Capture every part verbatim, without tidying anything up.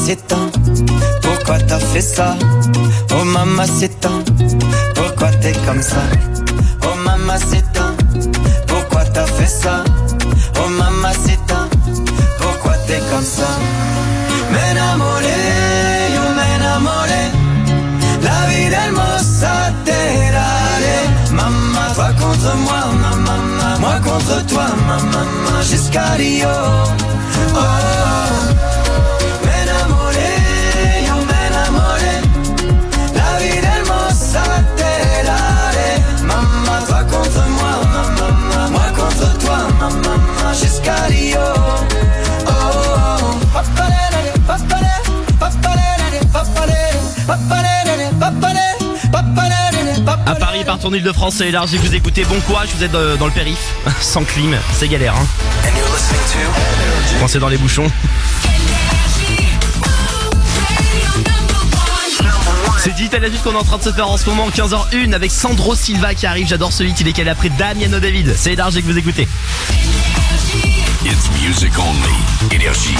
mamacita, pourquoi t'as fait ça? Oh mamacita, pourquoi t'es comme ça? Oh mamacita, pourquoi t'as fait ça? Oh mamacita, pourquoi t'es comme ça? M'enamoré, yo m'enamoré, la vida hermosa te daré. Maman, toi contre moi, maman, moi contre toi, maman, jusqu'à Rio. Oh, m'enamoré, yo m'enamoré, la vida hermosa te daré. Maman, toi contre moi, maman, moi contre toi, maman, jusqu'à Rio. Oh, papalere, papalere, papalere, papalere, papalere, papalere, papalere, papalere. À Paris, par ton Île-de-France, c'est élargi. Vous écoutez, bon courage, vous êtes dans le périph. Sans clim, c'est galère, hein. Coincé dans les bouchons. C'est Digital Adult qu'on est en train de se faire en ce moment, quinze heures une, avec Sandro Silva qui arrive. J'adore ce hit, il est calé après Damiano David. C'est élargi que vous écoutez. It's music only. Énergie.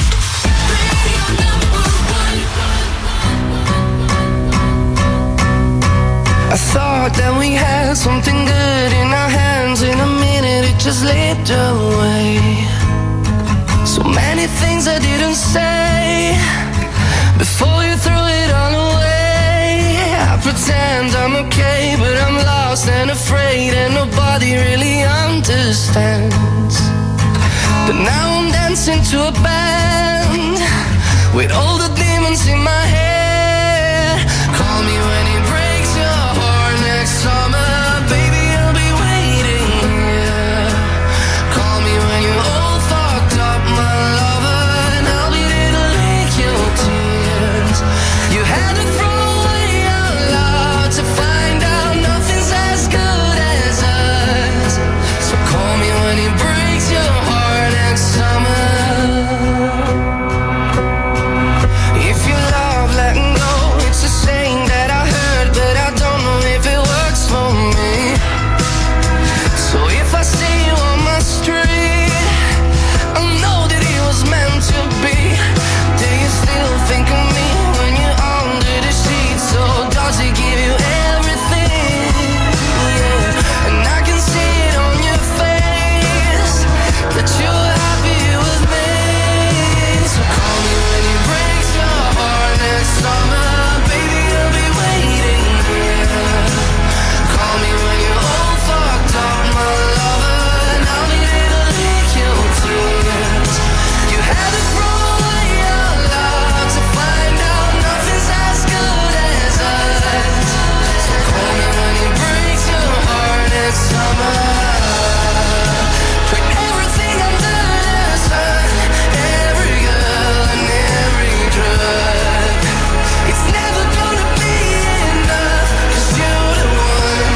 I thought that we had something good in our hands. In a minute it just slipped away. So many things I didn't say before you threw it all away. I pretend I'm okay, but I'm lost and afraid, and nobody really understands. But now I'm dancing to a band with all the demons in my head. Call me when it breaks your heart next summer, baby, I'll be waiting here. Call me when you're all fucked up, my lover, and I'll be there to lick your tears. You had to throw away our love to find out nothing's as good as us. So call me when it breaks your heart next summer. If you love letting go, it's a saying that I heard, but I don't know if it works for me. So if I see you on my street, I know that it was meant to be. Do you still think of me when you're under the sheets? Or does it give you everything? Yeah. And I can see it on your face that you're happy with me. So call me when it breaks your heart next summer, baby, I'll be waiting here. Call me when you're all fucked up, my lover, and I'll be there to lick your tears. You had to throw away your love to find out nothing's as good as us. So call me when it breaks your heart next summer. Put everything under the sun, every girl and every drug. It's never gonna be enough, 'cause you're the one.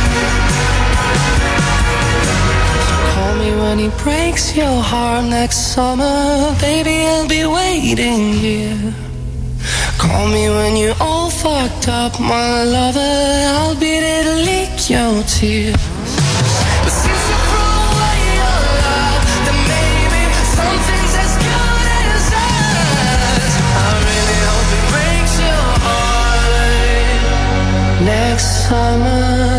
So call me when he breaks your heart next summer, baby, I'll be waiting here. Call me when you're all fucked up, my lover, I'll be there to lick your tears. But since you threw away your love, then maybe something's as good as us. I really hope it breaks your heart next summer.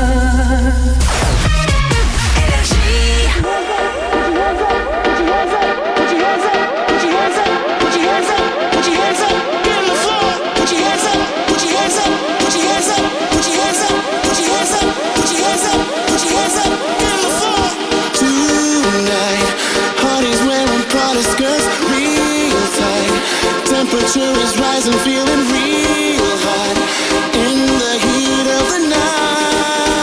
Temperature is rising, feeling real hot in the heat of the night.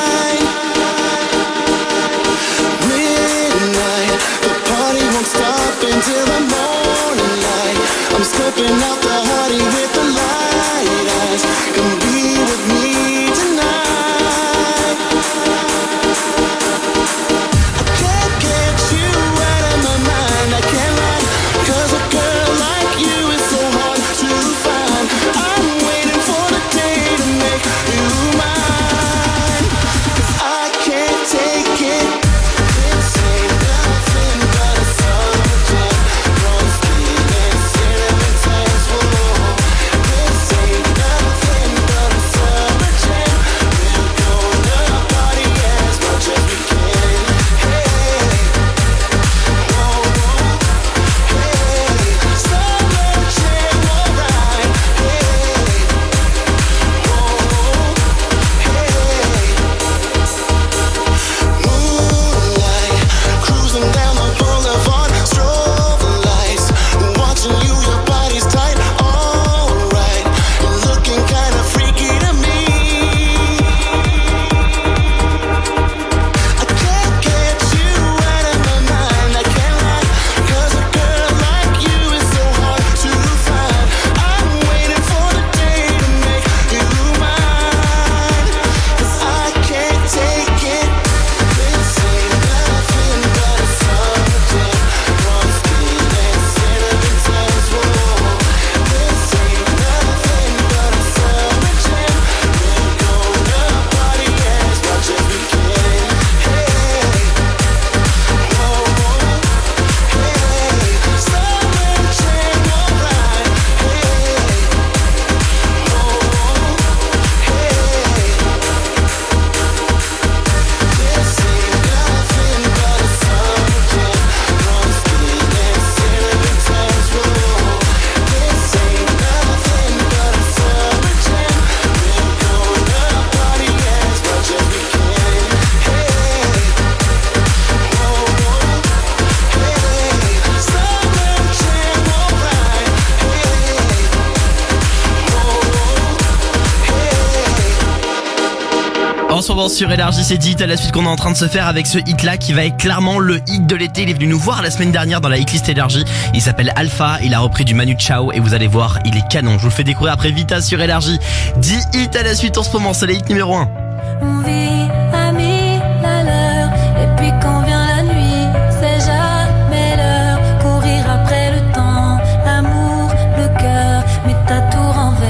En ce moment sur Énergie, c'est dit à la suite qu'on est en train de se faire avec ce hit là qui va être clairement le hit de l'été. Il est venu nous voir la semaine dernière dans la hitlist Énergie. Il s'appelle Alpha, il a repris du Manu Chao et vous allez voir, il est canon. Je vous le fais découvrir après Vita sur Énergie. dix hits à la suite en ce moment, c'est le hit numéro un. On vit à mille à l'heure et puis quand vient la nuit, c'est jamais l'heure. Courir après le temps, l'amour, le cœur, mais t'as tout renversé.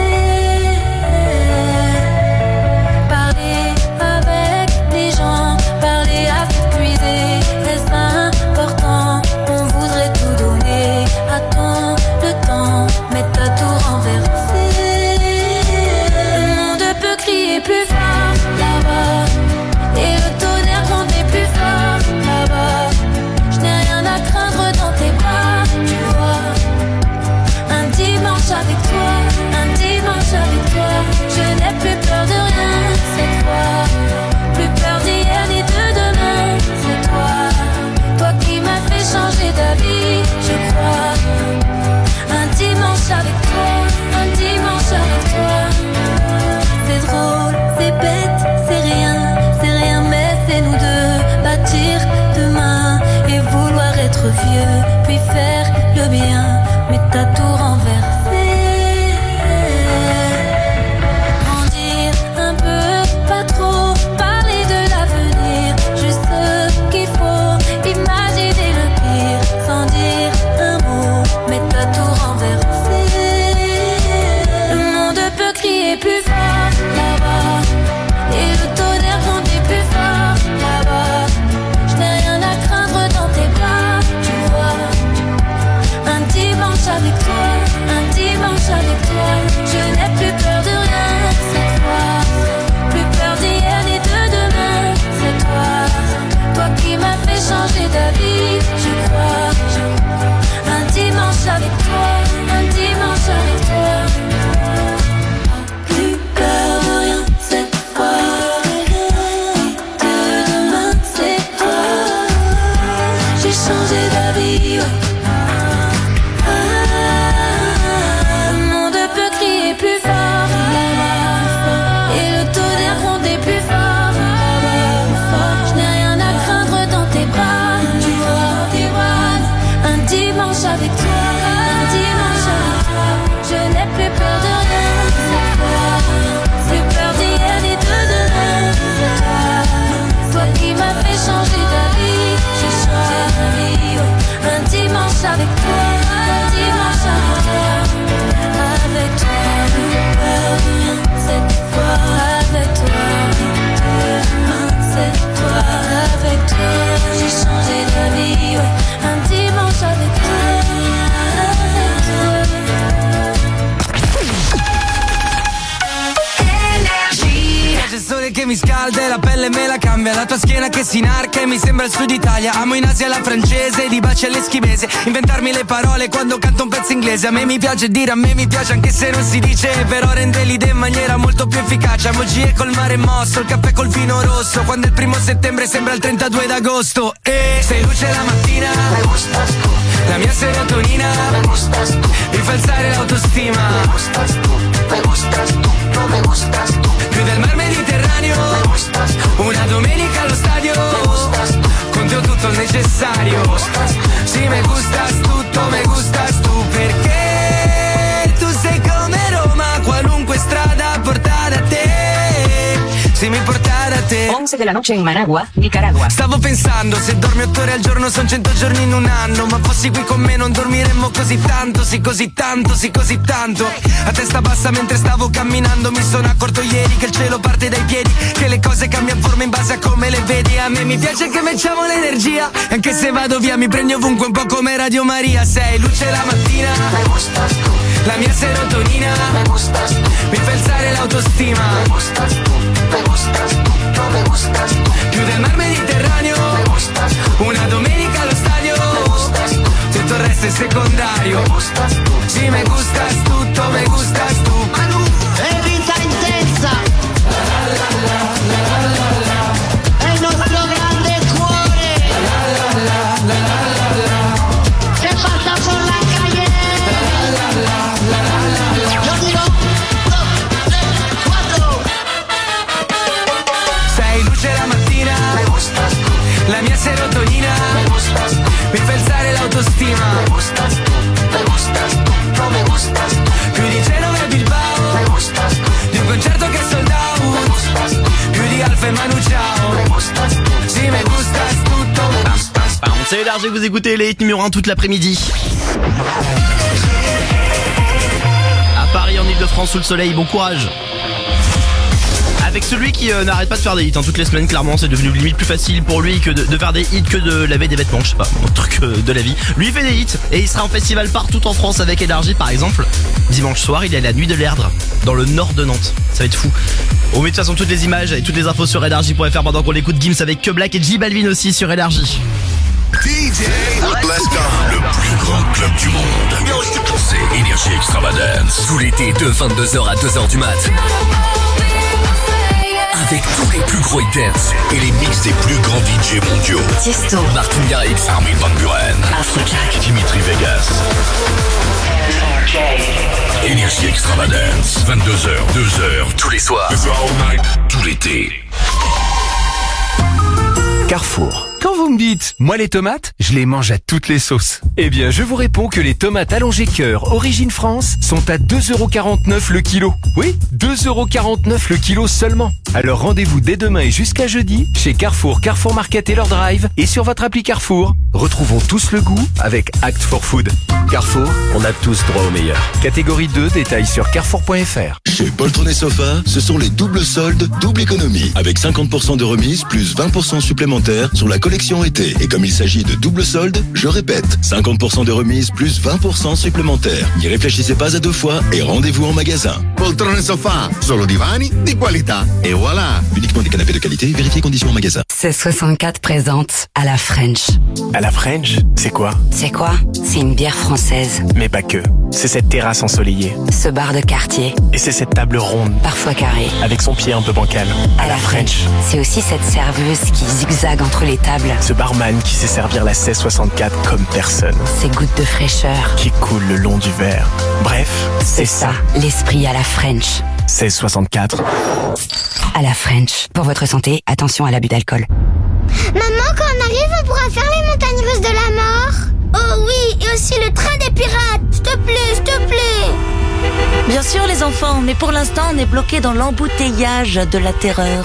Parler avec les gens, parler à s'épuiser, c'est important. On voudrait tout donner à ton le temps, mais t'as tout renversé. Le monde peut crier plus fort là-bas, et le tonnerre gronder plus fort là-bas. Je n'ai rien à craindre dans tes bras, tu vois. Un dimanche avec toi, un dimanche avec toi. Je n'ai plus peur de rien cette fois, plus peur d'hier ni de demain. C'est toi, toi qui m'as fait changer d'avis, je crois. Un dimanche avec toi, un dimanche avec toi. C'est drôle, c'est bête, c'est rien, c'est rien, mais c'est nous deux. Bâtir demain et vouloir être vieux, puis faire le bien, mais t'as tout renversé. Grandir un peu, pas trop, parler de l'avenir, juste ce qu'il faut, imaginer le pire, sans dire un mot, mais t'as tout renversé. Le monde peut crier plus fort là-bas, et le tonnerre gronder plus fort là-bas. Je n'ai rien à craindre dans tes bras, tu vois. Un dimanche avec toi, un dimanche avec toi. Je n'ai plus peur de rien cette fois, plus peur d'hier ni de demain. C'est toi, toi qui m'as fait changer d'avis, je crois. Un dimanche avec toi, un dimanche avec toi. Plus peur de rien cette fois, de demain c'est toi. J'ai changé d'avis, ouais. Ah, le monde peut crier plus fort là-bas, et le tonnerre gronder plus fort là-bas. Je n'ai rien à craindre dans tes bras, tu vois, tes bras. Un dimanche avec toi, un dimanche avec toi. Je n'ai plus peur de rien cette fois, plus peur d'hier ni de demain. C'est toi, toi qui m'as fait changer d'avis, j'ai changé d'avis, ouais. Un dimanche avec toi, un dimanche avec toi. Avec toi, plus peur de rien cette fois. Avec toi, c'est toi. Avec toi, j'ai changé d'avis, ouais. Un dimanche avec toi, avec toi. C'è il sole che mi scalda e la pelle me la cambia, la tua schiena che si inarca e mi sembra il sud Italia. Amo in Asia la francese, di baci all'eschimese, inventarmi le parole quando canto un pezzo inglese. A me mi piace dire, a me mi piace anche se non si dice, però rende l'idea in maniera molto più efficace. Emoji col mare mosso, il caffè col vino rosso, quando il primo settembre sembra il trentadue d'agosto. E sei luce la mattina, me gustas tu, la mia serotonina, me gustas tu, mi fa alzare l'autostima, me gustas tu, me gustas tu, no me gustas tu. Più del mar Mediterraneo, me gustas tu, una domenica allo stadio, me gustas tu, con te ho tutto il necessario, me gustas tu, sì me gustas tutto, me gustas tu, perché tu sei come Roma, qualunque strada porta da te, se mi porta da te. once de la noche en Managua, Nicaragua. Stavo pensando, se dormi otto ore al giorno son cento giorni in un anno, ma fossi qui con me non dormiremmo così tanto, sì così tanto, sì così tanto. A testa bassa mentre stavo camminando mi sono accorto ieri che il cielo parte dai piedi, che le cose cambiano forma in base a come le vedi. A me mi piace che mettiamo l'energia, anche se vado via mi prendi ovunque un po' come Radio Maria. Sei luce la mattina, me gustas tu, la mia serotonina, me gustas tu, mi fa alzare l'autostima, me gustas tu, me gustas tu, no me gustas tu. Più del mar Mediterraneo, me gustas tu, una domenica allo stadio, me gustas tu, tutto il resto è secondario, me gustas tu, sì me gustas tutto, me gustas tu. E vita intensa è il nostro grande cuore che passa por la calle. Yo digo, dos, tres, cuatro. Énergie, vous écoutez les hits numéro un toute l'après-midi. À Paris, en Ile-de-France, sous le soleil, bon courage. Avec celui qui euh, n'arrête pas de faire des hits hein, toutes les semaines, clairement c'est devenu limite plus facile pour lui que de, de faire des hits que de laver des vêtements, je sais pas, un truc euh, de la vie. Lui il fait des hits et il sera en festival partout en France avec Énergie par exemple. Dimanche soir il est à la Nuit de l'Erdre dans le nord de Nantes, ça va être fou. On met de toute façon toutes les images et toutes les infos sur énergie point f r pendant qu'on écoute Gims avec Que Black et J Balvin aussi sur Énergie. D J, let's go. Le plus grand club du monde, c'est Énergie Extravagance. Tout l'été de vingt-deux heures à deux heures du mat. Avec tous les plus gros hit dance et les mix des plus grands D J mondiaux. Tiesto, Martin Garrix, Armin van Buren, Afrojack, Dimitri Vegas. Énergie Extravagance, vingt-deux heures, deux heures, tous les soirs, tout l'été. Carrefour. Quand vous me dites, moi les tomates, je les mange à toutes les sauces. Eh bien, je vous réponds que les tomates allongées cœur Origine France sont à deux euros quarante-neuf le kilo. Oui, deux euros quarante-neuf le kilo seulement. Alors rendez-vous dès demain et jusqu'à jeudi chez Carrefour, Carrefour Market et leur drive et sur votre appli Carrefour. Retrouvons tous le goût avec Act for Food. Carrefour, on a tous droit au meilleur. Catégorie deux, détails sur carrefour point f r. Chez Poltron Sofa, ce sont les doubles soldes, double économie. Avec cinquante pour cent de remise plus vingt pour cent supplémentaires sur la collection été. Et comme il s'agit de double solde, je répète, cinquante pour cent de remise plus vingt pour cent supplémentaires. N'y réfléchissez pas à deux fois et rendez-vous en magasin. Poltron Sofa, solo divani di qualità. Et voilà. Uniquement des canapés de qualité, vérifiez conditions en magasin. seize soixante-quatre présente à la French. À la French, c'est quoi? C'est quoi? C'est une bière française. Mais pas que. C'est cette terrasse ensoleillée. Ce bar de quartier. Et c'est cette table ronde. Parfois carrée. Avec son pied un peu bancal. À, à la French. C'est aussi cette serveuse qui zigzague entre les tables. Ce barman qui sait servir la seize soixante-quatre comme personne. Ces gouttes de fraîcheur. Qui coulent le long du verre. Bref, c'est, c'est ça. ça. L'esprit à la French. seize soixante-quatre. À la French. Pour votre santé, attention à l'abus d'alcool. Maman, quand on arrive, on pourra faire les montagnes russes de la mort? Oh oui, et aussi le train des pirates. S'il te plaît, s'il te plaît. Bien sûr les enfants, mais pour l'instant on est bloqué dans l'embouteillage de la terreur.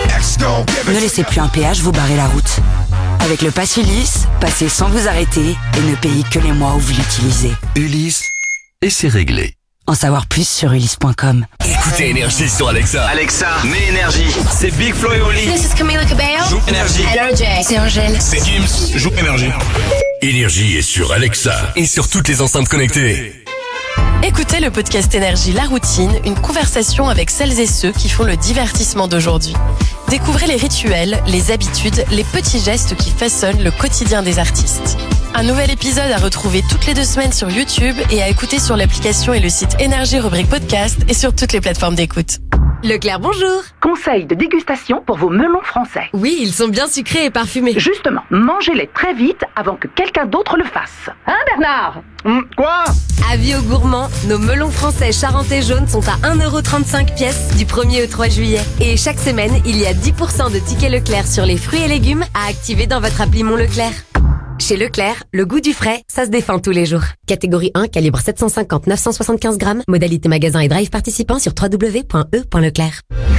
Ne laissez plus un péage vous barrer la route. Avec le pass Ulysse, passez sans vous arrêter et ne payez que les mois où vous l'utilisez. Ulysse, et c'est réglé. En savoir plus sur ulysse point com. Écoutez Énergie sur Alexa. Alexa, mets Énergie. C'est Big Flo et Oli. This is Camila Cabello. Joue Énergie. Hello Jay. C'est Angèle. C'est Gims. Joue Énergie. Énergie est sur Alexa et sur toutes les enceintes connectées. Écoutez le podcast Énergie La Routine, une conversation avec celles et ceux qui font le divertissement d'aujourd'hui. Découvrez les rituels, les habitudes, les petits gestes qui façonnent le quotidien des artistes. Un nouvel épisode à retrouver toutes les deux semaines sur YouTube et à écouter sur l'application et le site Énergie rubrique podcast et sur toutes les plateformes d'écoute. Leclerc, bonjour. Conseil de dégustation pour vos melons français. Oui, ils sont bien sucrés et parfumés. Justement, mangez-les très vite avant que quelqu'un d'autre le fasse. Hein, Bernard? mmh, Quoi? Avis aux gourmands, nos melons français charentais jaunes sont à un euro trente-cinq pièce du premier au trois juillet. Et chaque semaine, il y a dix pour cent de tickets Leclerc sur les fruits et légumes à activer dans votre appli Mon Leclerc. Chez Leclerc, le goût du frais, ça se défend tous les jours. Catégorie un, calibre sept cent cinquante neuf cent soixante-quinze grammes. Modalité magasin et drive participant sur w w w point e point leclerc.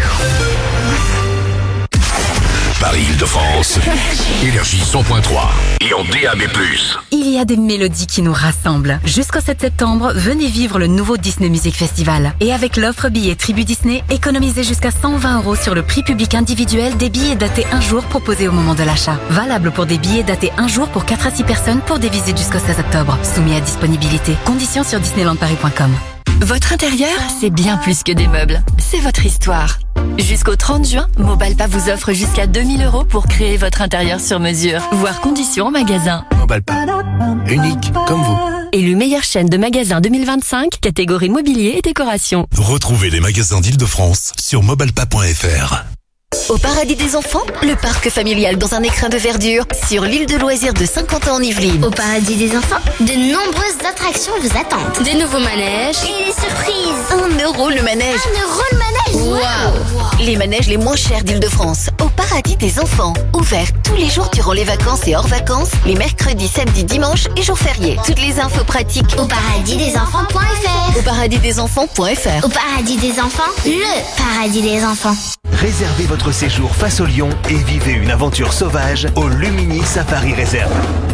Paris-Île-de-France, Énergie cent point trois et en D A B plus. Il y a des mélodies qui nous rassemblent. Jusqu'au sept septembre, venez vivre le nouveau Disney Music Festival. Et avec l'offre billet Tribu Disney, économisez jusqu'à cent vingt euros sur le prix public individuel des billets datés un jour proposés au moment de l'achat. Valable pour des billets datés un jour pour quatre à six personnes pour des visites jusqu'au seize octobre. Soumis à disponibilité. Conditions sur disneyland paris point com. Votre intérieur, c'est bien plus que des meubles. C'est votre histoire. Jusqu'au trente juin, Mobalpa vous offre jusqu'à deux mille euros pour créer votre intérieur sur mesure. Voir conditions en magasin. Mobalpa. Unique comme vous. Élu meilleure chaîne de magasins deux mille vingt-cinq, catégorie mobilier et décoration. Retrouvez les magasins d'Île-de-France sur mobalpa point f r. Au Paradis des Enfants, le parc familial dans un écrin de verdure sur l'île de loisirs de Saint-Quentin en Yvelines. Au Paradis des Enfants, de nombreuses attractions vous attendent. Des nouveaux manèges. Et des surprises. Un euro le manège. Un euro le manège. Waouh wow. Les manèges les moins chers d'Île-de-France. Au Paradis des Enfants. Ouvert tous les jours durant les vacances et hors vacances. Les mercredis, samedis, dimanches et jours fériés. Toutes les infos pratiques. Au paradis des enfants point f r. Au paradis des enfants point f r. Au Paradis des Enfants, le Paradis des Enfants. Réservez votre séjour face au lion et vivez une aventure sauvage au Lumini Safari Resort.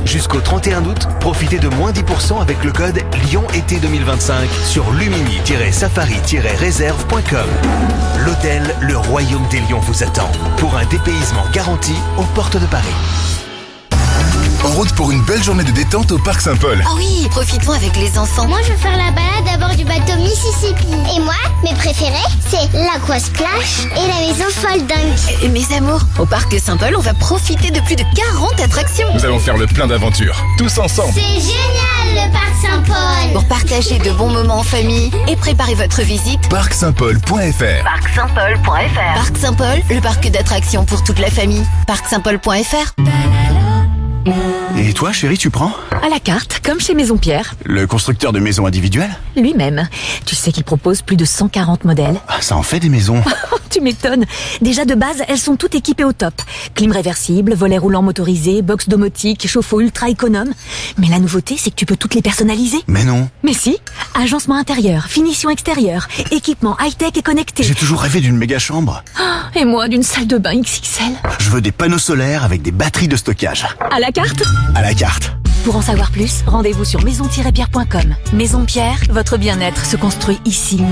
Jusqu'au trente et un août, profitez de moins dix pour cent avec le code Lyon été deux mille vingt-cinq sur lumini tiret safari tiret réserve point com. L'hôtel Le Royaume des Lions vous attend pour un dépaysement garanti aux portes de Paris. En route pour une belle journée de détente au Parc Saint-Paul. Ah oui, profitons avec les enfants. Moi, je veux faire la balade à bord du bateau Mississippi. Et moi, mes préférés, c'est l'Aqua Splash et la maison Fold Dunk. Et mes amours, au Parc Saint-Paul, on va profiter de plus de quarante attractions. Nous allons faire le plein d'aventures, tous ensemble. C'est génial, le Parc Saint-Paul. Pour partager de bons moments en famille et préparer votre visite, parc saint paul point f r. parc saint paul point f r. Parc Saint-Paul, le parc d'attractions pour toute la famille. parc saint paul point f r. Et toi, chérie, tu prends ? À la carte, comme chez Maison Pierre. Le constructeur de maisons individuelles ? Lui-même. Tu sais qu'il propose plus de cent quarante modèles. Ah, ça en fait des maisons. Tu m'étonnes. Déjà de base, elles sont toutes équipées au top. Clim réversible, volet roulant motorisé, box domotique, chauffe-eau ultra économe. Mais la nouveauté, c'est que tu peux toutes les personnaliser. Mais non. Mais si. Agencement intérieur, finition extérieure, équipement high-tech et connecté. J'ai toujours rêvé d'une méga chambre. Et moi, d'une salle de bain X X L. Je veux des panneaux solaires avec des batteries de stockage. À la carte ? À la carte. Pour en savoir plus, rendez-vous sur maison tiret pierre point com. Maison Pierre, votre bien-être se construit ici.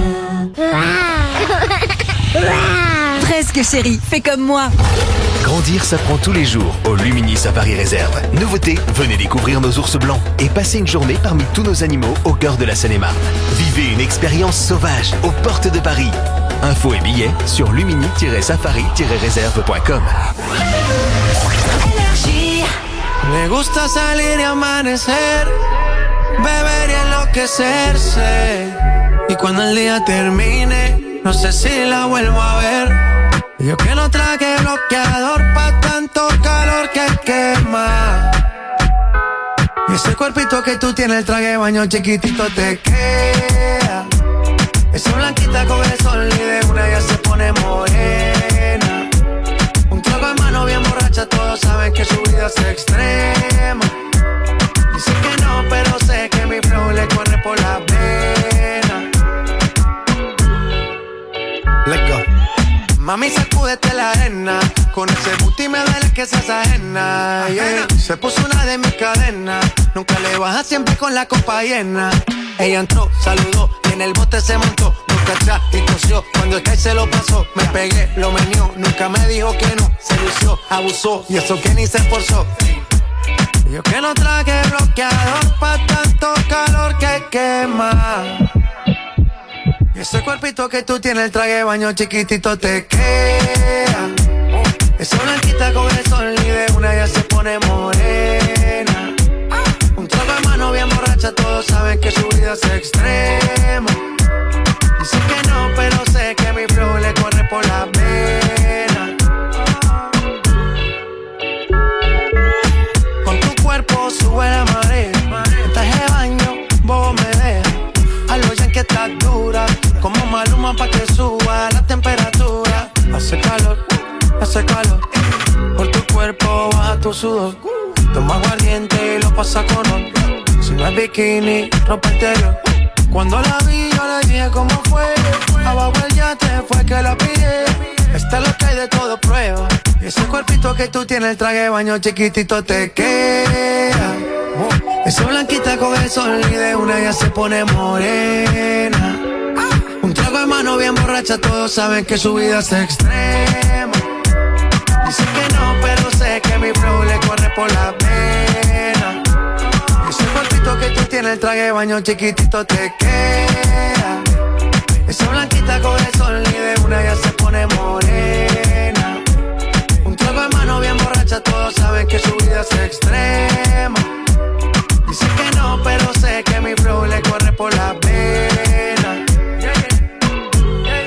Presque chérie, fais comme moi. Grandir s'apprend tous les jours au Lumini Safari Réserve. Nouveauté, venez découvrir nos ours blancs et passez une journée parmi tous nos animaux au cœur de la Seine-et-Marne. Vivez une expérience sauvage aux portes de Paris. Infos et billets sur lumini tiret safari tiret réserve point com. Me gusta salir y amanecer, beber y enloquecerse. Y cuando el día termine, no sé si la vuelvo a ver. Yo que no traje bloqueador pa' tanto calor que quema. Y ese cuerpito que tú tienes, el traje de baño chiquitito te queda. Esa blanquita con el sol y de una ya se pone morena. Un trago en mano bien borracha, todos saben que su vida es extrema. Dicen que no, pero sé que mi flow le corre por la vena. Let's go. Mami, sacúdete la arena. Con ese booty me duele que seas ajena, yeah. Se puso una de mis cadenas. Nunca le baja, siempre con la copa llena. Ella entró, saludó y en el bote se montó. Nunca atrás y tosió. Cuando el Sky se lo pasó, me pegué, lo menió. Nunca me dijo que no, se lució, abusó. Y eso que ni se esforzó. Yo que no traje bloqueador pa' tanto calor que quema. Y ese cuerpito que tú tienes, el traje de baño chiquitito te queda. Esa blanquita con el sol y de una ya se pone morena. Un trago de mano bien borracha, todos saben que su vida es extrema. Dicen que no, pero sé que mi flow le corre por la vena. Con tu cuerpo sube la marea. En traje de baño, vos me dejas. A lo ya que estás dura, como Maluma pa' que suba la temperatura. Hace calor, hace calor. Por tu cuerpo baja tu sudor. Toma aguardiente y lo pasa con ron. Si no es bikini, ropa interior. Cuando la vi yo le dije cómo fue. Abajo el yate fue que la pillé. Esta es lo que hay de todo prueba. Y ese cuerpito que tú tienes, el traje de baño chiquitito te queda. Esa blanquita con el sol y de una ya se pone morena. Un trago de mano bien borracha, todos saben que su vida es extrema. Dicen que no, pero sé que mi flow le corre por la vena. Ese cuerpito que tú tienes, el traje de baño chiquitito te queda. Esa blanquita con el sol y de una ya se pone morena. Un trago de mano bien borracha, todos saben que su vida es extrema. Dicen que no, pero sé que mi flow le corre por la vena. Yeah, yeah. Yeah,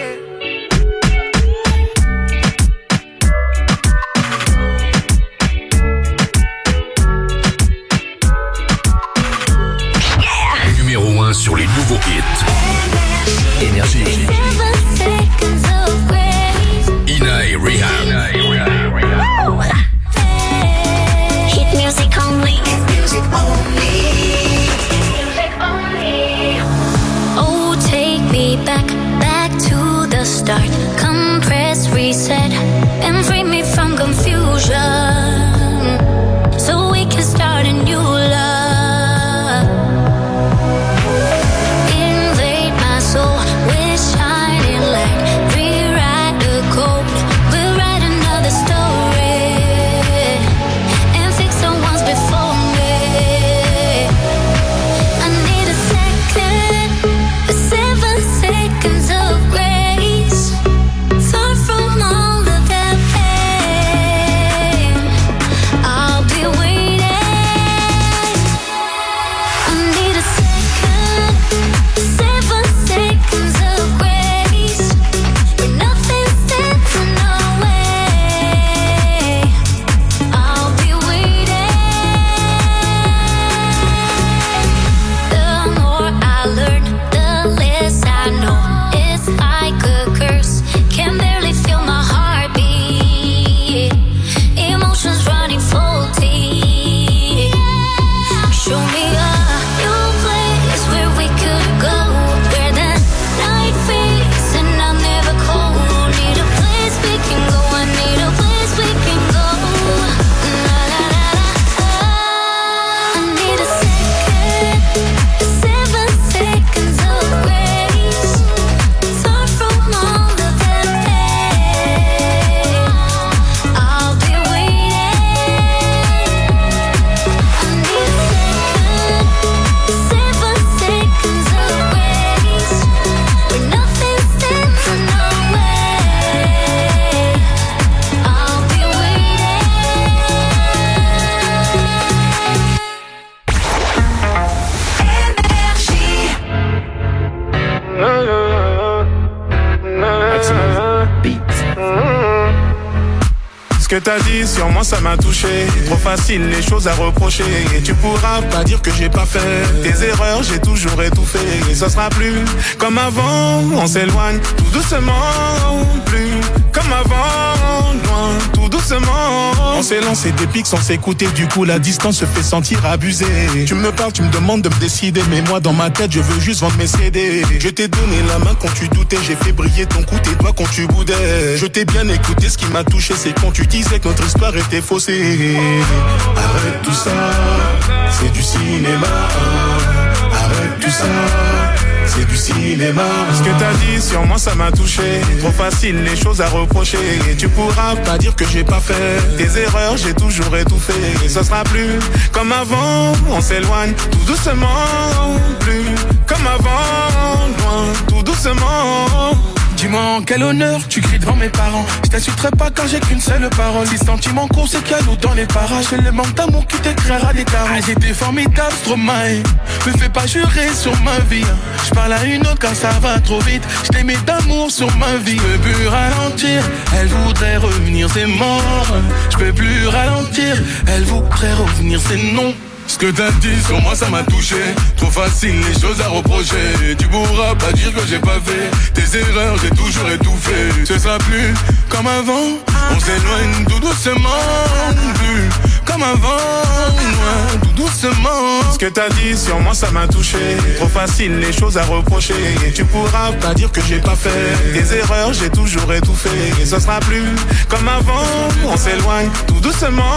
yeah. Numéro un sur les nouveaux hits. Énergie. Ina que t'as dit sur moi ça m'a touché. Trop facile les choses à reprocher. Et tu pourras pas dire que j'ai pas fait tes erreurs, j'ai toujours étouffé. Et ça sera plus comme avant, on s'éloigne tout doucement. Plus comme avant, loin, tout doucement. On s'est lancé des pics sans s'écouter. Du coup la distance se fait sentir abusée. Tu me parles, tu me demandes de me décider. Mais moi dans ma tête je veux juste vendre mes C D. Je t'ai donné la main quand tu doutais. J'ai fait briller ton cou, tes doigts quand tu boudais. Je t'ai bien écouté, ce qui m'a touché c'est quand tu disais que notre histoire était faussée. Arrête tout ça, c'est du cinéma. Arrête tout ça, c'est du cinéma. Ce que t'as dit sur moi ça m'a touché. Trop facile les choses à reprocher. Et tu pourras pas dire que j'ai pas fait tes erreurs, j'ai toujours étouffé. Et ça sera plus comme avant, on s'éloigne tout doucement. Plus comme avant, loin, tout doucement. Dis-moi en quel honneur tu cries devant mes parents. Je t'insulterai pas car j'ai qu'une seule parole. Si sentiment court c'est qu'il y a l'eau dans les parages. C'est le manque d'amour qui t'écrira des tarots. Ah, j'étais formidable, Stromae. Me fais pas jurer sur ma vie. Je parle à une autre car ça va trop vite. Je t'aimais d'amour sur ma vie. Je peux plus ralentir, elle voudrait revenir, c'est mort. Je peux plus ralentir, elle voudrait revenir, c'est non. Ce que t'as dit sur moi ça m'a touché. Trop facile les choses à reprocher. Tu pourras pas dire que j'ai pas fait tes erreurs, j'ai toujours étouffé. Ce sera plus comme avant, on s'éloigne tout doucement. Plus comme avant, loin, tout doucement. Ce que t'as dit sur moi ça m'a touché. Trop facile les choses à reprocher. Et tu pourras pas dire que j'ai pas fait tes erreurs, j'ai toujours étouffé. Et ce sera plus comme avant, on s'éloigne tout doucement.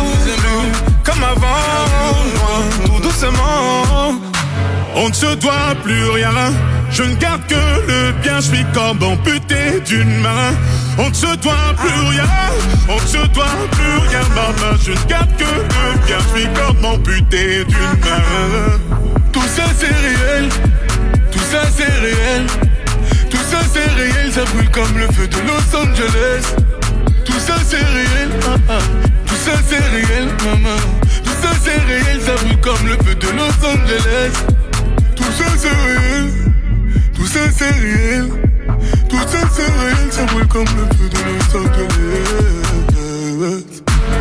Plus comme avant, loin, tout doucement. On ne se doit plus rien, je ne garde que le bien. Je suis comme amputé d'une main. On ne se doit plus rien, on ne se doit plus rien, maman. Je ne garde que le bien, je suis comme amputé d'une main. Tout ça c'est réel, tout ça c'est réel. Tout ça c'est réel, ça brûle comme le feu de Los Angeles. Tout ça c'est réel, ah, ah. Tout ça c'est réel, maman. Tout ça c'est réel, ça brûle comme le feu de Los Angeles. Tout ça c'est réel, tout ça c'est réel. Tout ça c'est réel, ça brûle comme le feu de Los Angeles.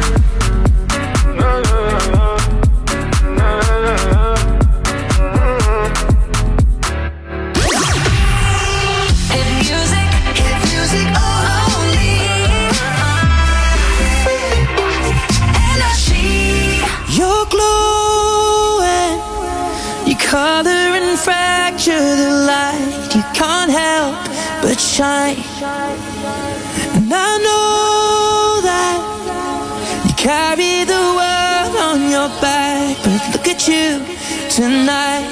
Color and fracture the light. You can't help but shine. And I know that you carry the world on your back, but look at you tonight.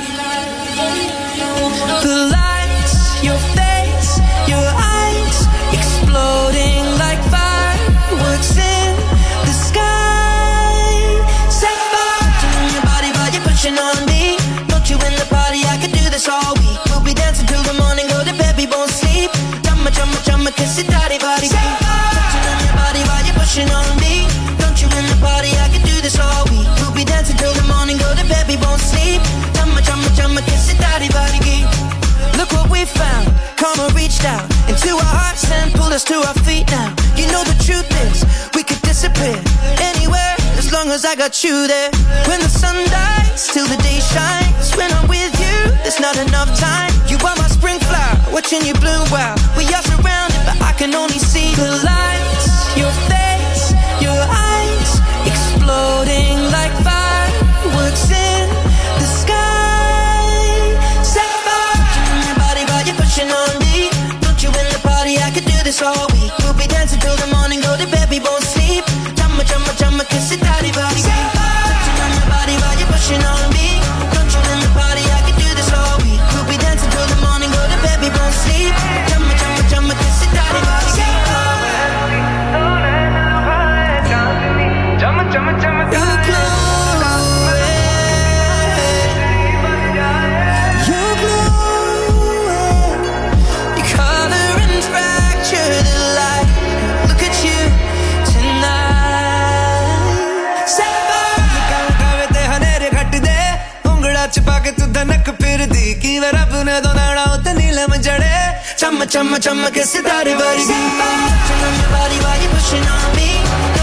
The lights, your face, your eyes, exploding like fireworks in the sky. Set fire to your body while you're pushing on me. You in the party, I could do this all week. We'll be dancing till the morning, go to bed, we won't sleep. Chumma, chumma, chumma, kiss it, daddy, body. Touching on your body while you're pushing on me. Don't you in the party, I could do this all week. We'll be dancing till the morning, go to bed, we won't sleep. Chumma, chumma, chumma, kiss it, daddy, body. Look what we found, karma reached out into our hearts and pulled us to our feet now. You know the truth is, we could disappear anywhere as long as I got you there. When the sun dies, till the day shines. When I'm with you, there's not enough time. You are my spring flower, watching you bloom wild. We are surrounded, but I can only see the lights. Your face, your eyes, exploding like fireworks in the sky. Set fire to your body while you're pushing on me. Don't you in the party, I could do this all week. We'll be dancing till the morning, go to bed, we won't sleep. Chumma, chumma, chumma, kiss it, daddy, body. Touching on your body while you're pushing on me. Don't you in the party, I could do this all week. We'll be dancing till the morning, go to bed, we won't sleep. Chumma, chumma, chumma, kiss it, daddy, body. You're glowing, you're glowing. Your color and fracture the light. Look at you tonight. Set fire. छुपा के तू धनक फिर दी की वे रब ने दो नाड़ा उते नीलम जड़े चम चम चम के सितारे वाली Touching on your body while you're pushing on me.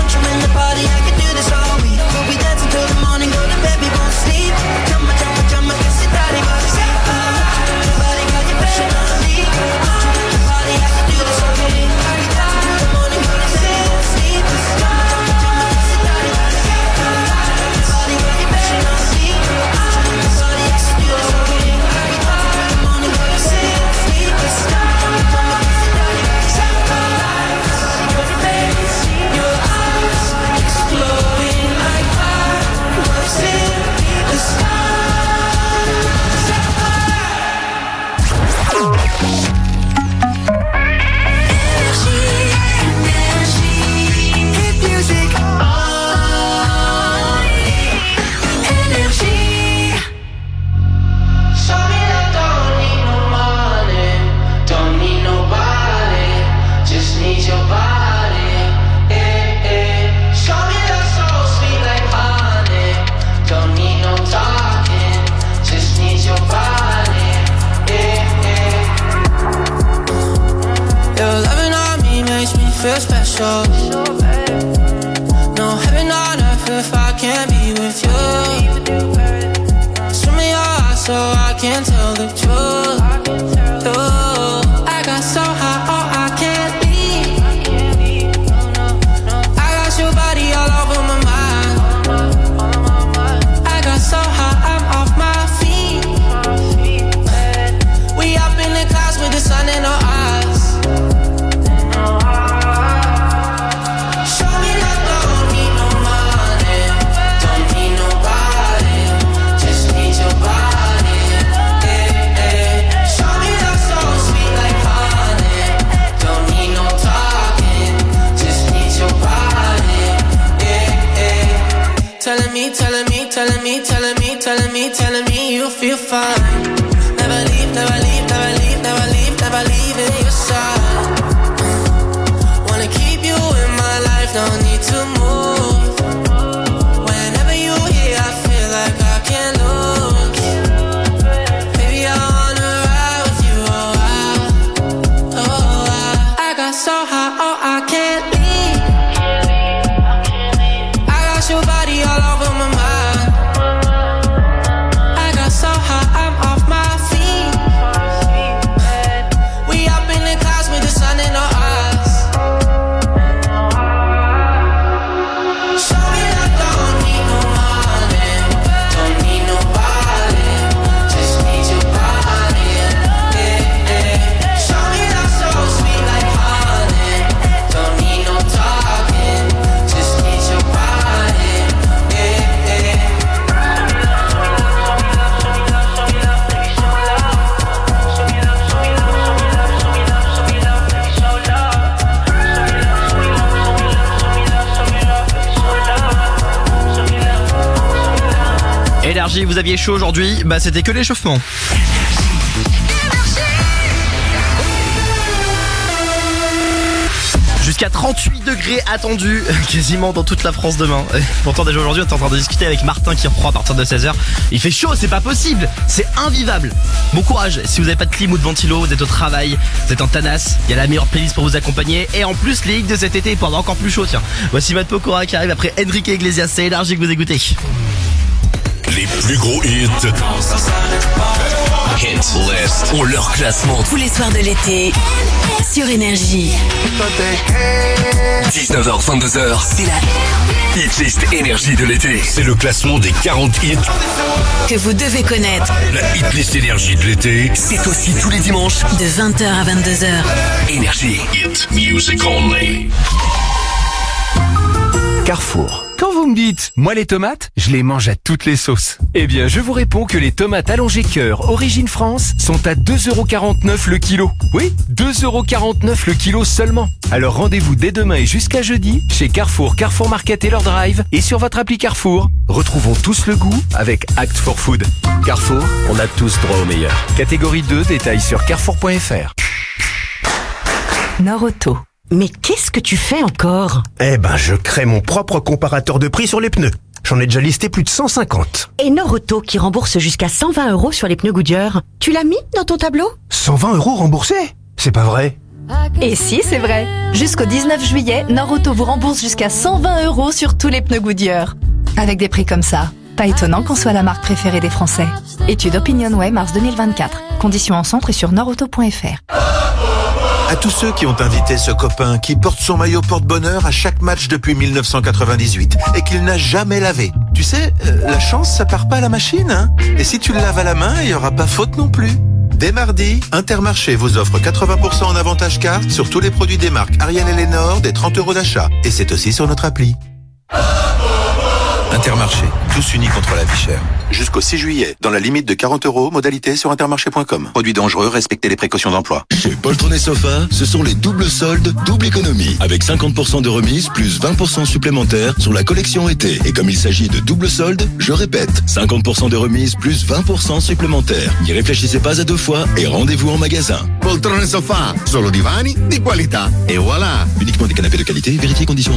show. No heaven on earth if I can't be with you. Swim in your eyes so I can tell the truth. Ooh, I got so high, oh I can't leave. I got your body all over my mind. I got so high, I'm off my feet. We up in the clouds with the sun in our eyes. Show me that don't need no money, don't need nobody, just need your body. Hey, hey. Show me that so sweet like honey, don't need no talking, just need your body. Hey, hey. Telling me, telling me, telling me, telling me, telling me, telling me you feel fine. Never leave, never leave, never leave, never leave, never leave in your side. Wanna keep you in my life, don't need to move. Whenever you here, I feel like I can't lose. Baby, I wanna ride with you, oh I, oh I. I got so high, oh I can't leave. I got your body all over my mind. I got so high, I'm off my feet. We up in the clouds with the sun in our eyes. Show me that don't need no money, don't need nobody, just need your body. Yeah, yeah. Show me that so sweet like honey, don't need no talking, just need your body. Yeah, yeah. Énergie, vous aviez chaud aujourd'hui, bah c'était que l'échauffement. Jusqu'à trente-huit degrés attendus quasiment dans toute la France demain. Et pourtant déjà aujourd'hui on est en train de discuter avec Martin qui reprend à partir de seize heures. Il fait chaud, c'est pas possible, c'est invivable. Bon courage, si vous avez pas de clim ou de ventilo, vous êtes au travail, vous êtes en tanasse, il y a la meilleure playlist pour vous accompagner. Et en plus les hits de cet été pendant encore plus chaud, tiens. Voici Matt Pokora qui arrive après Enrique Iglesias, c'est Énergie que vous écoutez. Les plus gros hits. Hit List. Ont leur classement Tous les soirs de l'été sur Énergie. dix-neuf heures vingt-deux heures. C'est la Hit List Énergie de l'été. C'est le classement des quarante hits Que vous devez connaître. La Hit List Énergie de l'été, c'est aussi tous les dimanches De vingt heures à vingt-deux heures. Énergie. Hit Music Only. Carrefour. Quand vous me dites, moi les tomates, je les mange à toutes les sauces. Eh bien, je vous réponds que les tomates allongées cœur Origine France sont à deux euros quarante-neuf le kilo. Oui, deux euros quarante-neuf le kilo seulement. Alors rendez-vous dès demain et jusqu'à jeudi chez Carrefour, Carrefour Market et leur drive et sur votre appli Carrefour. Retrouvons tous le goût avec Act for Food. Carrefour, on a tous droit au meilleur. Catégorie deux, détails sur carrefour point f r. Norauto. Mais qu'est-ce que tu fais encore? Eh ben, je crée mon propre comparateur de prix sur les pneus. J'en ai déjà listé plus de cent cinquante. Et Norauto qui rembourse jusqu'à cent vingt euros sur les pneus Goodyear. Tu l'as mis dans ton tableau? cent vingt euros remboursés? C'est pas vrai. Et si, c'est vrai. Jusqu'au dix-neuf juillet, Norauto vous rembourse jusqu'à cent vingt euros sur tous les pneus Goodyear. Avec des prix comme ça, pas étonnant qu'on soit la marque préférée des Français. Étude OpinionWay mars deux mille vingt-quatre. Conditions en centre et sur norauto point f r. À tous ceux qui ont invité ce copain qui porte son maillot porte-bonheur à chaque match depuis mille neuf cent quatre-vingt-dix-huit et qu'il n'a jamais lavé. Tu sais, euh, la chance, ça part pas à la machine, hein. Et si tu le laves à la main, il y aura pas faute non plus. Dès mardi, Intermarché vous offre quatre-vingts pour cent en avantage carte sur tous les produits des marques Ariel et Lénore des trente euros d'achat. Et c'est aussi sur notre appli. Intermarché, tous unis contre la vie chère. Jusqu'au six juillet, dans la limite de quarante euros, modalité sur intermarché point com. Produits dangereux, respectez les précautions d'emploi. Chez Poltron et Sofa, ce sont les doubles soldes, double économie. Avec cinquante pour cent de remise, plus vingt pour cent supplémentaires sur la collection été. Et comme il s'agit de double soldes, je répète, cinquante pour cent de remise, plus vingt pour cent supplémentaires. N'y réfléchissez pas à deux fois et rendez-vous en magasin. Poltron et Sofa, solo divani di qualità. Et voilà. Uniquement des canapés de qualité, vérifiez conditions en magasin.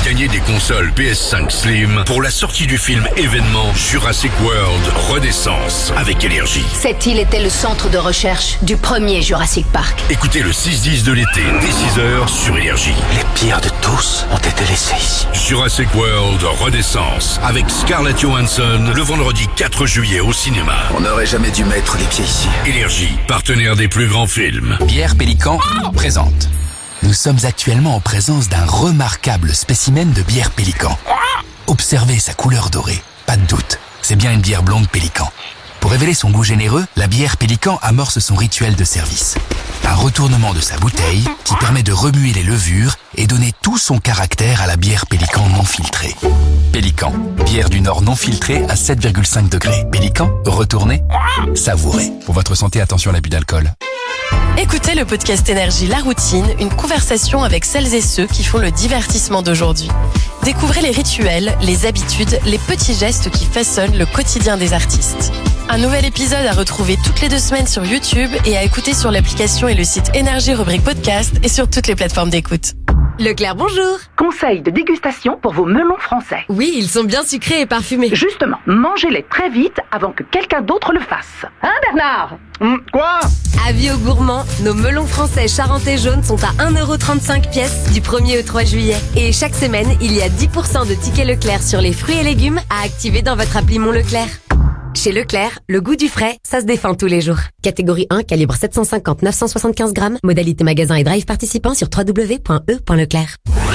gagner des consoles P S cinq Slim pour la sortie du film événement Jurassic World Renaissance avec Énergie. Cette île était le centre de recherche du premier Jurassic Park. Écoutez le six dix de l'été dès six heures sur Énergie. Les pires de tous ont été laissés ici. Jurassic World Renaissance avec Scarlett Johansson le vendredi quatre juillet au cinéma. On n'aurait jamais dû mettre les pieds ici. Énergie, partenaire des plus grands films. Bière Pélican présente. Nous sommes actuellement en présence d'un remarquable spécimen de bière Pélican. Observez sa couleur dorée, pas de doute, c'est bien une bière blonde Pélican. Pour révéler son goût généreux, la bière Pélican amorce son rituel de service. Un retournement de sa bouteille qui permet de remuer les levures et donner tout son caractère à la bière Pélican non filtrée. Pélican, bière du Nord non filtrée à sept virgule cinq degrés. Pélican, retournez, savourez. Pour votre santé, attention à l'abus d'alcool. Écoutez le podcast Énergie La Routine, une conversation avec celles et ceux qui font le divertissement d'aujourd'hui. Découvrez les rituels, les habitudes, les petits gestes qui façonnent le quotidien des artistes. Un nouvel épisode à retrouver toutes les deux semaines sur YouTube et à écouter sur l'application et le site Énergie rubrique podcast et sur toutes les plateformes d'écoute. Leclerc, bonjour. Conseil de dégustation pour vos melons français. Oui, ils sont bien sucrés et parfumés. Justement, mangez-les très vite avant que quelqu'un d'autre le fasse. Hein, Bernard? Hum, Quoi? Avis aux gourmands, nos melons français charentais jaunes sont à un euro trente-cinq pièce du premier au trois juillet. Et chaque semaine, il y a dix pour cent de tickets Leclerc sur les fruits et légumes à activer dans votre appli Mon Leclerc. Chez Leclerc, le goût du frais, ça se défend tous les jours. Catégorie un, calibre sept cent cinquante neuf cent soixante-quinze grammes. Modalité magasin et drive participant sur w w w point e point leclerc.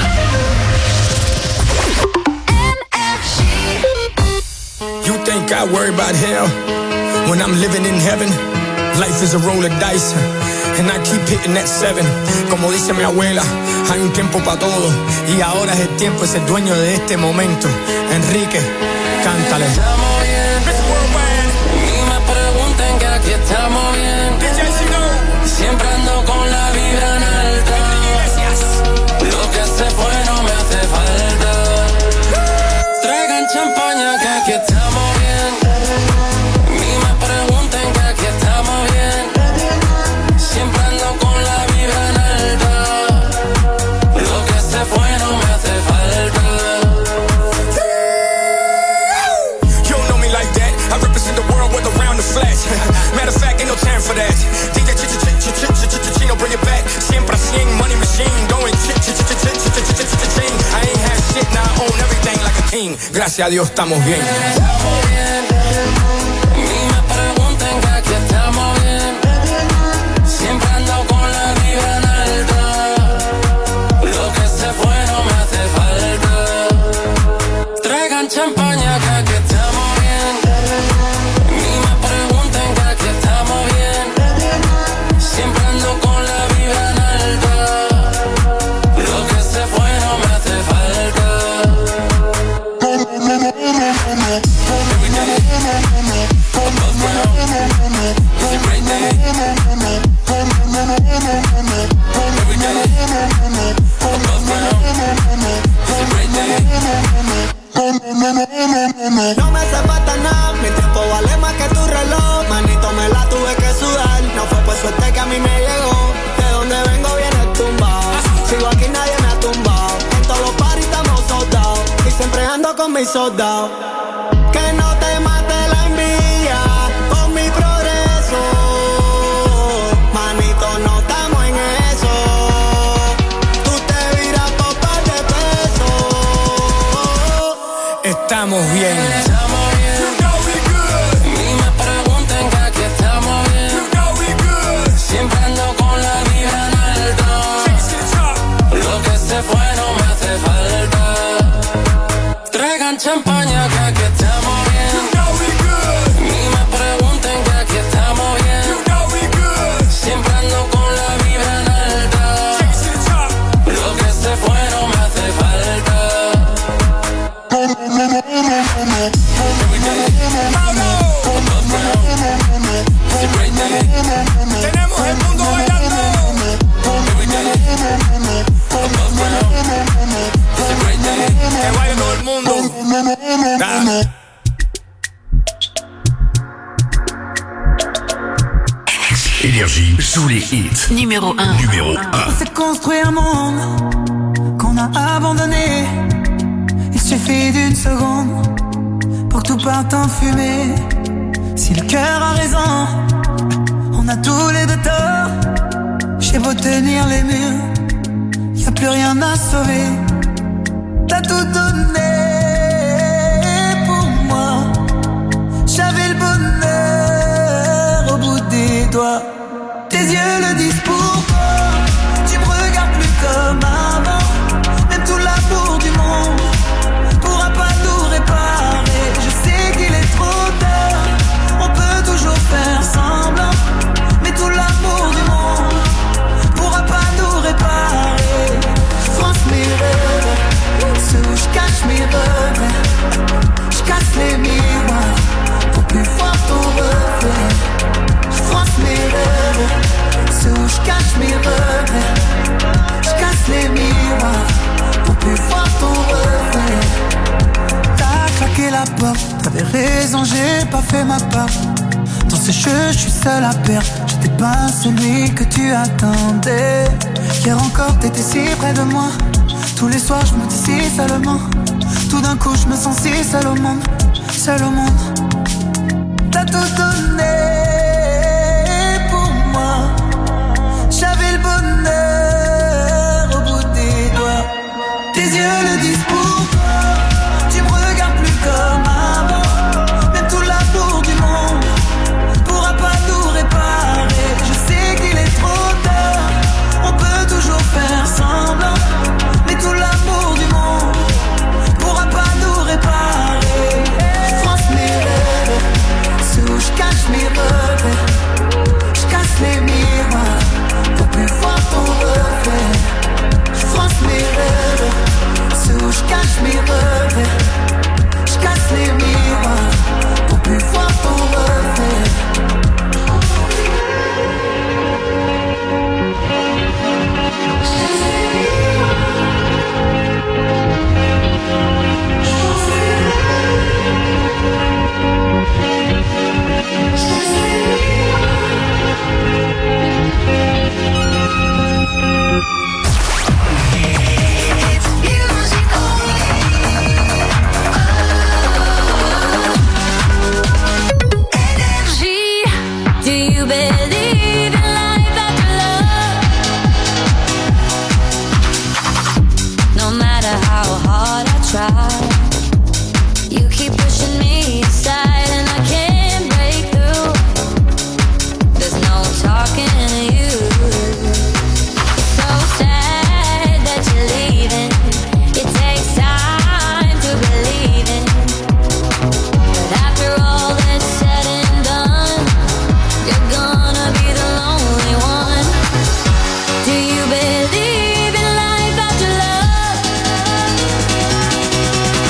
You think I worry about hell when I'm living in heaven? Life is a roll of dice and I keep hitting that seven. Como dice mi abuela, hay un tiempo para todo y ahora es el tiempo, es el dueño de este momento. Enrique, cántale. Estamos bien, ni me pregunten que aquí estamos bien. Siempre ando con la vibra en alta. Lo que se fue no me hace falta. Traigan champaña que aquí estamos bien. Ni me pregunten que aquí estamos bien. Siempre ando con la vibra en alta. Lo que se fue no me hace falta. You don't know me like that. I represent the world with around the flash. Matter of fact, ain't no time for that. D J Ch Ch Ch Ch Ch Ch Chino, bring it back. Siempre cien, money machine, going Ch Ch Ch Ch Ch Ch Ch Ch Ch Ching. I ain't had shit, now I own everything like a king. Gracias a Dios estamos bien. Estamos bien. Ni me pregunten que aquí estamos bien. Siempre ando con la vibra en alta. Lo que se fue no me hace falta. Traigan champaña que aquí estamos bien. Ni me pregunten que aquí estamos bien. Siempre ando con la vibra en alta. Lo que se fue no me hace falta. No me hace falta nada, mi tiempo vale más que tu reloj. Manito, me la tuve que sudar. No fue por suerte que a mí me llegó. De donde vengo viene tumbado. Sigo aquí, nadie me ha tumbado. En todos los paris estamos soldados. Y siempre ando con mis soldados. Que no te mate la envidia con mi progreso. Manito, no estamos en eso. Tú te viras por par de pesos. Estamos bien. Estamos bien. Ni me pregunten que aquí estamos bien. Siempre ando con la vibra en alta. Lo que se fue no me hace falta. Traigan champaña que aquí estamos bien. Ni me pregunten que aquí estamos bien. Siempre ando con la vibra en alta. Lo que se fue no me hace falta. Tenemos el mundo bailando. Que baile todo el mundo. Énergie, sous les hits. Numéro un. Numéro un. On s'est construit un monde qu'on a abandonné. suffit d'une seconde pour que tout parte en fumée. Si le cœur a raison, on a tous les deux tort. J'ai beau tenir les murs, y a plus rien à sauver. T'as tout donné pour moi. J'avais le bonheur au bout des doigts. Tes yeux le disent pour toi. Tu me regardes plus comme avant. Même tout l'amour du monde pourra pas nous réparer. Je sais qu'il est trop tard. On peut toujours faire semblant, mais tout l'amour du monde pourra pas nous réparer. Je France mes rêves, ceux où je cache mes regrets. Je casse les miroirs pour plus voir ton reflet. Je France mes rêves, ceux où je cache mes regrets. Je casse les miroirs pour plus voir ton reflet. T'as claqué la porte, t'avais raison, j'ai pas fait ma part. Dans ces jeux, je suis seul à perdre. J'étais pas celui que tu attendais. Hier encore, t'étais si près de moi. Tous les soirs, je me dis si seulement. Tout d'un coup, je me sens si seul au monde. Seul au monde. T'as tout donné pour moi. J'avais le bonheur au bout des doigts. Tes yeux le disent pour toi. Tu me regardes plus comme avant. Même tout l'amour du monde pourra pas nous réparer. Je sais qu'il est trop tard. On peut toujours faire semblant, mais tout l'amour du monde pourra pas nous réparer. Je France mes rêves, ceux où je cache mes regrets. Je casse les miroirs pour plus voir ton reflet. Je France mes rêves, ceux où je cache mes regrets. Je casse les miroirs pour plus voir ton reflet. Do you believe in life after love? No matter how hard I try, you keep pushing me aside and I can't break through. There's no talking to you. It's so sad that you're leaving. It takes time to believe in. But after all that's said and done, you're gonna be the lonely one. Do you believe in life after love?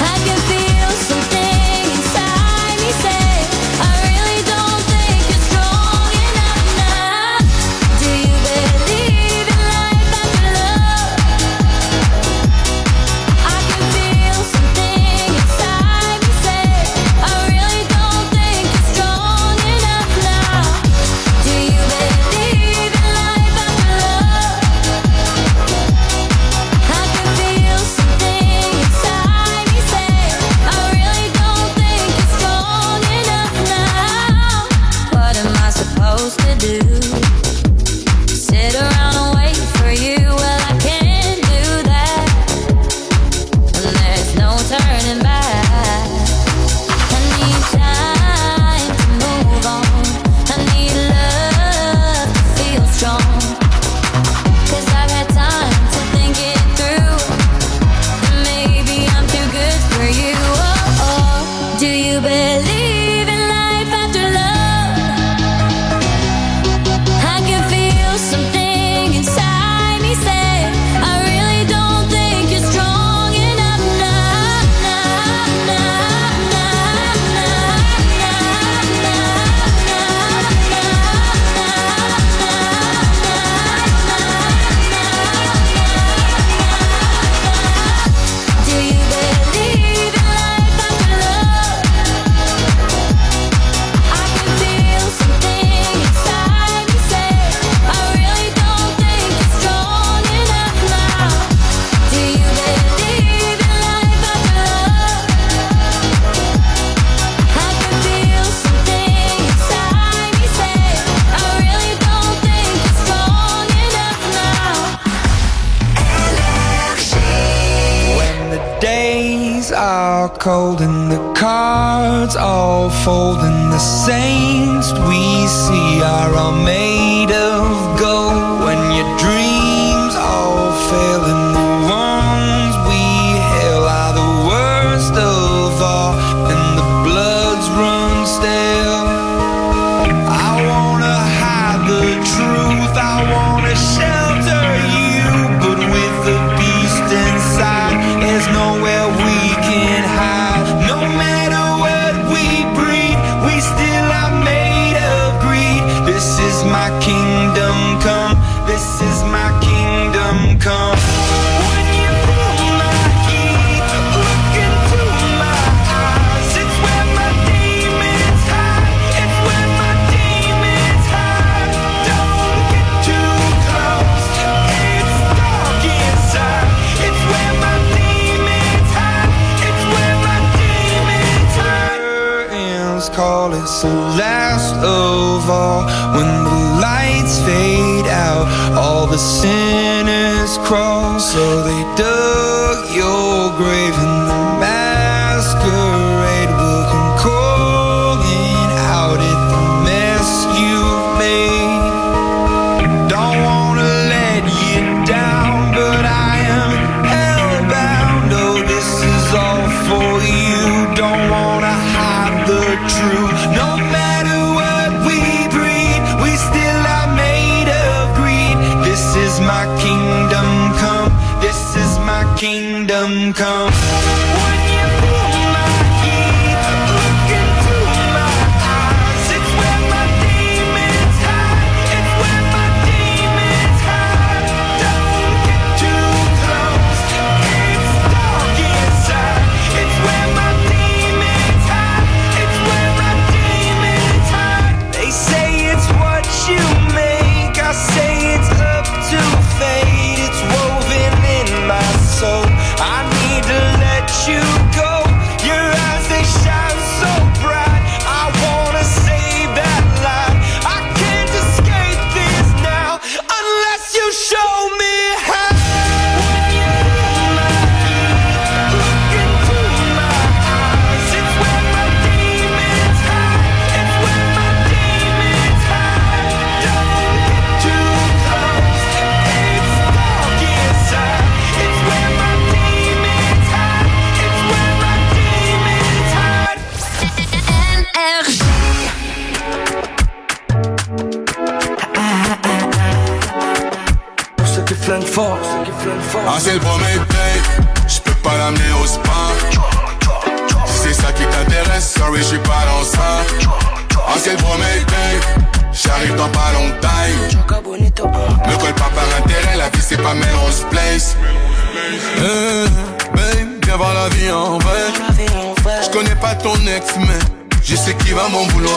days are cold and the cards all fold and the saints we see are all made of gold. When your dreams all fail and the ones we hail are the worst of all and the bloods run stale. I wanna hide the truth, I wanna shelter you, but with the beast inside, there's nowhere we can hide. No matter what we breed, we still are made of greed. This is my kingdom come, this is my kingdom come. When you pull my key, look into my eyes, it's where my demons hide, it's where my demons hide. Don't get too close, it's dark inside, it's where my demons hide, it's where my demons hide. Curtains call it the last of all. When the lights fade out, all the sinners crawl. So they dug your grave and the masquerade will come calling out at the mess you've made. Don't wanna let you down, but I am hellbound. Oh, this is all for you. Don't wanna hide the truth. No matter what we breed, we still are made of greed. This is my kingdom come, this is my kingdom come. When you pull my key, look into my eyes, it's where my demons hide, it's where my demons hide. Don't get too close, it's dark inside, it's where my demons hide, it's where my demons hide. They say it's what you make, I say it's up to fate, it's woven in my soul. I need to let you go. Your eyes, they shine so bright. I wanna save that light. I can't escape this now unless you show me how. When you pull my key, look into my eyes, it's where my demons hide, it's where my demons hide. Don't get too close, it's dark inside, it's where my demons hide, it's where my demons hide. Pour ceux qui flinguent fort, ceux qui flinguent fort. Ah, c'est le premier date, j'peux pas l'amener au spa. Si c'est ça qui t'intéresse, sorry, j'suis pas dans ça. Ah, c'est le premier date, j'arrive dans pas longtemps. Me colle pas par intérêt, la vie c'est pas Melrose Place. Hey, babe, viens voir la vie en vrai. J'connais pas ton ex, mais je sais qui va m'en vouloir.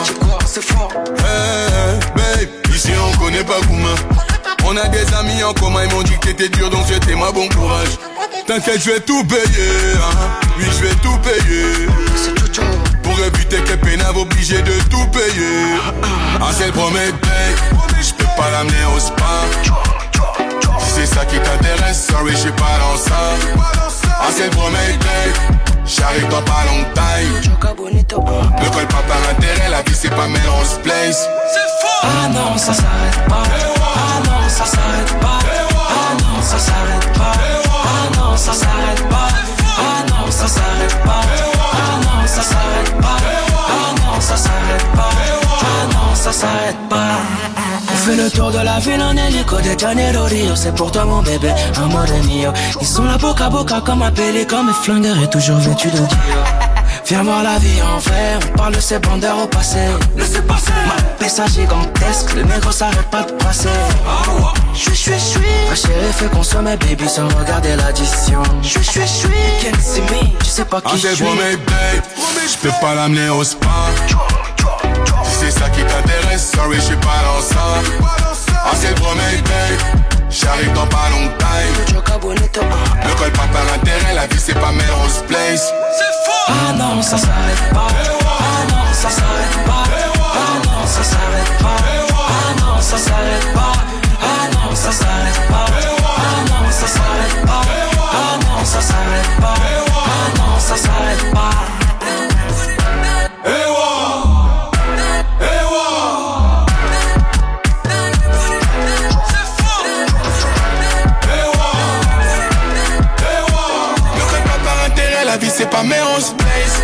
Hey, babe, ici on connaît pas Gouma. On a des amis en commun, ils m'ont dit que t'étais dur, donc c'était moi, bon courage. T'inquiète, je vais tout payer, hein. Oui, je vais tout payer. Pour éviter que Pénave obligé de tout payer. Ah, c'est le premier date, j'peux pas l'amener au spa. Si c'est ça qui t'intéresse, sorry, j'suis pas dans ça. Ah, c'est le premier date, j'arrive dans pas longtemps. Me colle pas par intérêt, la vie c'est pas Melrose Place. Ah non, ça s'arrête pas. Ah non, ça s'arrête pas. Ah non, ça s'arrête pas. Ah non, ça s'arrête pas. Ah non, ça s'arrête pas. Ah non, ça s'arrête pas. Ah non, ça s'arrête pas. Ah non, ça s'arrête pas. On fait le tour de la ville en hélico de Janeiro Rio. C'est pour toi mon bébé, amore mio. Ils sont là boca à boca comme un pélican, mes flingueurs et toujours vêtus de Dior. Viens voir la vie en vrai, on parle de ces bandeurs au passé. Laissez passer. Ma pessa gigantesque, le négro s'arrête pas de passer. J'suis, j'suis, j'suis. Ma chérie fait consommer baby sans regarder l'addition. J'suis, j'suis, j'suis. Can't see me, tu sais pas qui j'suis. Ah, c'est pour mes babe, j'peux pas l'amener au spa. Si c'est ça qui t'intéresse, sorry, j'suis pas dans ça. Ah, c'est le premier date, j'arrive dans pas longtemps. Me colle pas par intérêt, la vie c'est pas Melrose Place. Ah non, ça s'arrête pas. Ah non, ça s'arrête pas. Ah non, ça s'arrête pas. Ah non, ça s'arrête pas. Ah non, ça s'arrête pas. Ah non, ça s'arrête pas. Ah non, ça s'arrête pas. la vie c'est pas Merospace.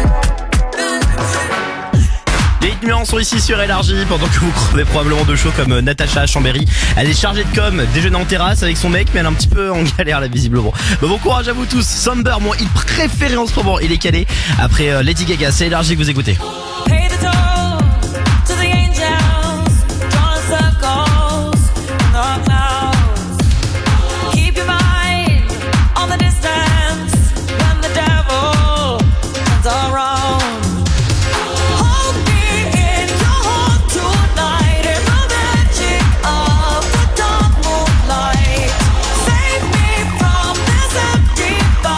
Les hits numéros sont ici sur Énergie pendant que vous crevez probablement de chaud comme Natacha Chambéry. Elle est chargée de com, déjeuner en terrasse avec son mec, mais elle est un petit peu en galère là visiblement. Bon, bon courage à vous tous. Somber, mon hit préféré en ce moment, il est calé. Après Lady Gaga, c'est Énergie que vous écoutez. Pay the toll to the angels, drawing circles in the clouds. Keep your mind on the distance when the devil turns around. Hold me in your heart tonight in the magic of the dark moonlight. Save me from this empty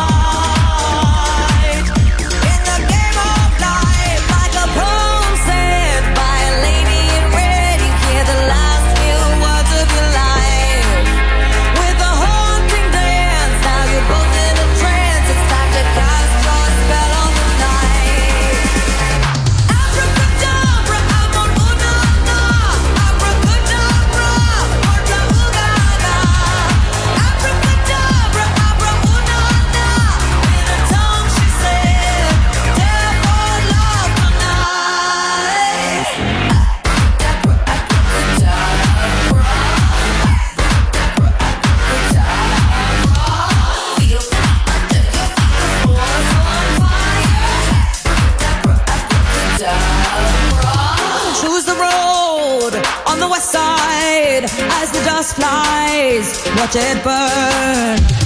fight in the game of life, like a poem said by a lady in red. You hear the last few words of your life with a haunting dance. Now you're both in a trance. It's time to cast your spell on the night. Abracadabra, amonunana. Abracadabra, ortaugana. Abracadabra, abraunana. In a tongue she said, devil love tonight. Choose the road on the west side as the dust flies. Watch it burn.